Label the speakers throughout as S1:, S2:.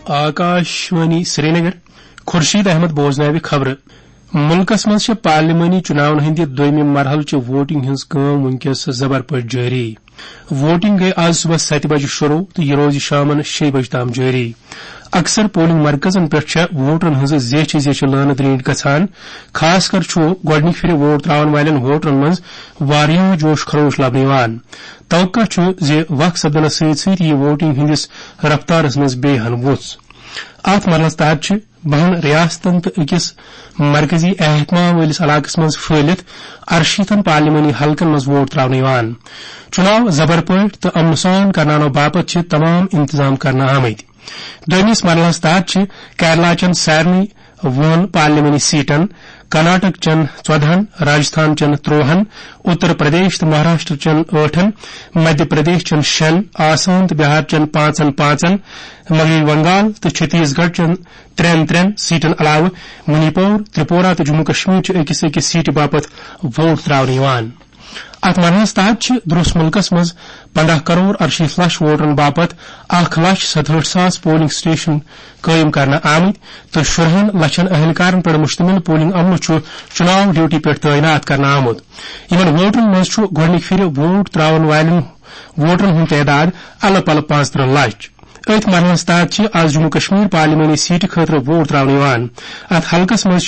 S1: आकाशवाणी श्रीनगर खुर्शीद अहमद बोजनावि खबर मुल्कस मज पार्लिमानी चुनावन हंद दोयम मरहल वोटिंग हज वनकस जबर पे जारी वोटिंग गई आज सुबह 7 बजे शुरू तो यह रोज शाम 6 बजे तम जारी अक्सर पोलिंग मरकजन पे वोटरन हज जेच लान द्रीट गसान खासकर गोडनिक फिर वोट त्रावन वालन वोटरन मज वारियाह जोश खरोश लबन तवक्का वक्त सपदनस सत यह वोटिंग हंदिस रफ्तारस मज बेहन वुस अत मरहलस तहत 12 रियासतन तो अकिस मरकजी एहतमाम वलिस इलाकस मज फैलित 80 पार्लिमानी हलकन मज वोट त्रावन चुनाव जबर पट तो अमन सान करनानो बापत तमाम इंतजाम करना आमत दोयमिस मरहलस तहत केरला चन सारनी 1 पार्लिमानी सीटन कर्नाटक चन 14 राजस्थान चन 13 उत्तर प्रदेश तो महाराष्ट्र चन 8 मध्य प्रदेश चन 6 आसाम तो बिहार चन 5 मगरबी बंगाल तो छत्तीसगढ़ चन 3 सीटन अलावा मणिपुर त्रिपुरा तो जम्मू कश्मीर अकिस सीट बापत वोट त्रावन अत मरहलस तहत दुरुस मुल्कस मज 15 करोड़ 68 लाख वोटरन बापत 1,67,000 पोलिंग स्टेशन कायम करना आमत तो 16 लक्षन अहलकारन पर मुश्तमिल पोलिंग अमल चुनाव ड्यूटी पे तैनात करना आमुत इन वोटरन मज गोडनिक फिर वोट त्रावन वालन वोटरन हंद तादाद अल पल 35 लाख अत मरहलस तहत आज जम्मू कश्मीर पार्लिमानी सीट खतर वोट त्रावन अत हलकस मज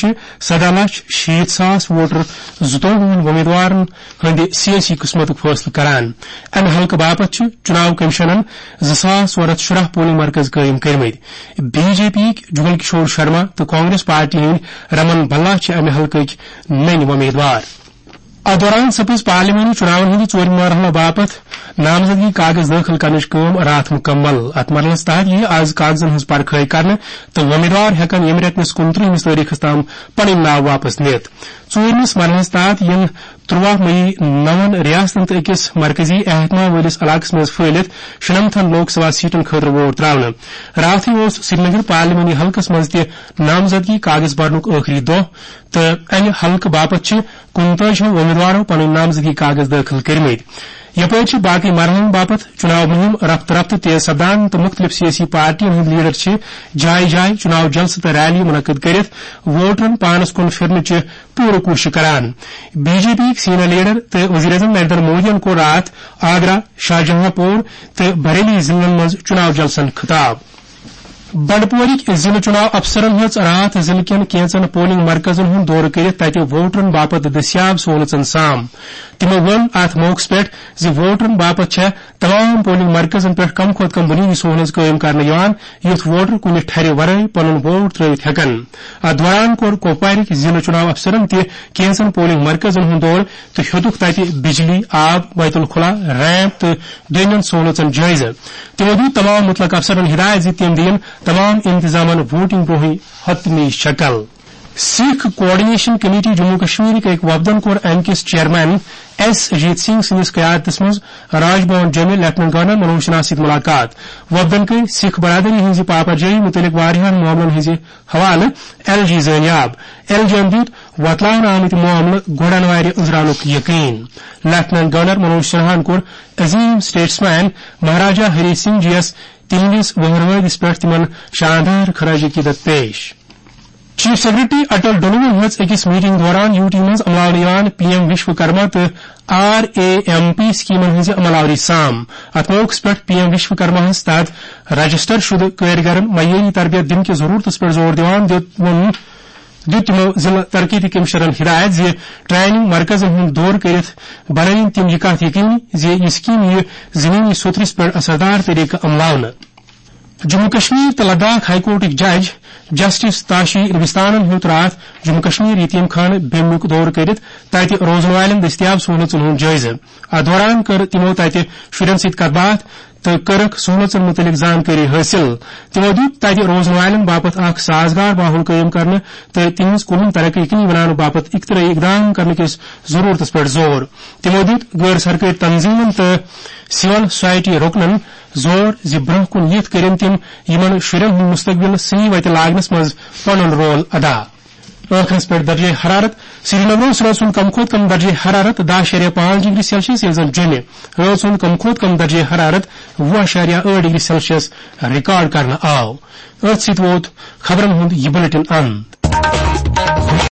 S1: 17,60,000 वोटर 22 उम्मीदवारन हंद सियासी किस्मत फैसला करान अमे हलक बापत चुनाव कमिशनन 2,018 पोलिंग मरकज कायम कर्मित बीजेपी जुगल किशोर शर्मा तो कांग्रेस पार्टी हंद रमन भल्ला अमे हलक नन उम्मीदवार अत दौरान सपज पार्लिमानी चुनावन हंद 4 मरहल बापत नामजदगी कागज दाखिल करने रात मुकम्मल अत मरहलस तहत यह आज कागजन हज परखै कर तो उम्मीदवार हेकन यम रेतनस 29 तारीखस तम पन नाव वापस नित 4मिस मरहलस तहत इन 13 मई 9 रियासतन तो अकिस मरकजी एहतमाम वलिस इलाकस मज फैलित 96 लोकसभा सीटन खतर वोट त्रावन रात श्रीनगर पार्लिमानी हलकस मज नामजदगी कागज भरनुक आखिरी दह तो अमे हलक बापत 29 उम्मीदवारों पन नामजदगी कागज दाखिल कर्मित यपै बाकी मरहलन बापत चुनाव मुहिम रफ्त रफ्त तेज सपदान तो मुख्तलिफ सियासी पार्टियन हंद लीडर जाय जाय चुनाव जलसह तो रैली मुनक़द करित वोटरन पानस कुन फिरन पूरी कोशिश करान बीजेपी सीनियर लीडर तो वज़ीर-ए-आज़म नरेंद्र मोदी को रात आगरा शाहजहांपुर तो बरेली जिलन मज चुनाव जलसन खिताब बंडपोरिक जिला चुनाव अफसरन हज रात जिले कन कैंचन पोलिंग मरकजन हंद दौर कर तत वोटरन बापत दस्याब सहूलतन साम तिमो वन अत मौके पे वोटरन बापत तमाम पोलिंग मरकजन पे कम खुद कम बुनियादी सहूलत कायम करने युथ वोटर कुन ठहरे वरै पन वोट त्रवित हेकन अत दौरान कोर कोपवारिक जिला चुनाव अफसरन कैंचन पोलिंग मरकजन हंद दौर तो हेतुक तत बिजली आब बैतुल खुला रैंप तो दोयन सहूलतन जायज तिमो दी तमाम मुतलक अफसरन हिदायत तिम दिन तमाम इंतजामन वोटिंग ब्रोह हतमी शक्ल सिख कोऑर्डिनेशन कमेटी जम्मू कश्मीर एक वफदन कोर एमकिस चेयरमैन एस अजीत सिंह सदिस क़यादतस मज राजभवन जमे लेफ्टिनेंट गवर्नर मनोज सिन्हा सत मुलाकात वफदन कर सिख बरादरी हंज पापाजाई मुतलिक वारियान मामलन हंज हवाले एलजी ज़नियाब एलजीन दित वतलावन आमत मामल गोड़न वार उजरानुक यकीन लेफ्टिनेंट गवर्नर मनोज सिन्हा कोर अजीम स्टेट्समैन महाराजा हरि सिंह जीएस तिहंदिस वहरवदिस पे तिमन शानदार खराज अकीदत पेश चीफ सेक्रेटरी अटल डोनोवन हज अकिस मीटिंग दौरान यूटी मज अमलावन पीएम विश्वकर्मा तो आरएएमपी स्कीमन हज अमलावरी साम अत मौके पे पीएम विश्वकर्मा हज तहत रजिस्टर शुदा कारीगरन मय्यारी तरबियत दिन की जरूरत पर जोर दिवान दित तिमो जिला तरक्की कमिश्नरन हिदायत ट्रेनिंग मरकजन हंद दौर कर बनाइन तिम यह कत यकीनी यह स्कीम यह जमीनी सुथरिस पे असरदार तरीके अमलावन जम्मू कश्मीर तो लद्दाख हाईकोर्ट जज जस्टिस ताशी रिबिस्तानन हेत रात जम्मू कश्मीर यतीम खान बेमुक दौर कर तत रोजन वालन दस्तियाब सहूलतन हंद जायजा अत दौरान कर तिमो तत शुरन सत कथ तो करक सहूलतन मुतलिक जानकारी हासिल तिमो दित तत रोजन वालन बापत अख साजगार माहौल कायम करने तो तिहंज कुन तरक्की यकीनी बनाने बापत इख्तराई इकदाम करने किस जरूरत पे जोर तिमो दित गैर सरकारी तंजीमन तो सिविल सोसाइटी रुकनन जोर ब्रोह कुन यथ करिन तिम यमन शुरन हंद मुस्तकबिल सही वत लागनस मज पनुन रोल अदा ٲخرس پٮ۪ٹھ درجے حرارت سرینگرس رٲژ ہُنٛد کم کھۄتہٕ کم درجے حرارت 10.5 ڈگری سیلسیس ییٚلہِ زن جوٚمہِ رٲژ ہُنٛد کم کھۄتہٕ کم درجے حرارت 20.8 ڈگری سیلسیس ریکارڈ کرنہٕ آو. أتھۍ سۭتۍ ووت خبرن ہُنٛد یہِ بُلیٹن اند.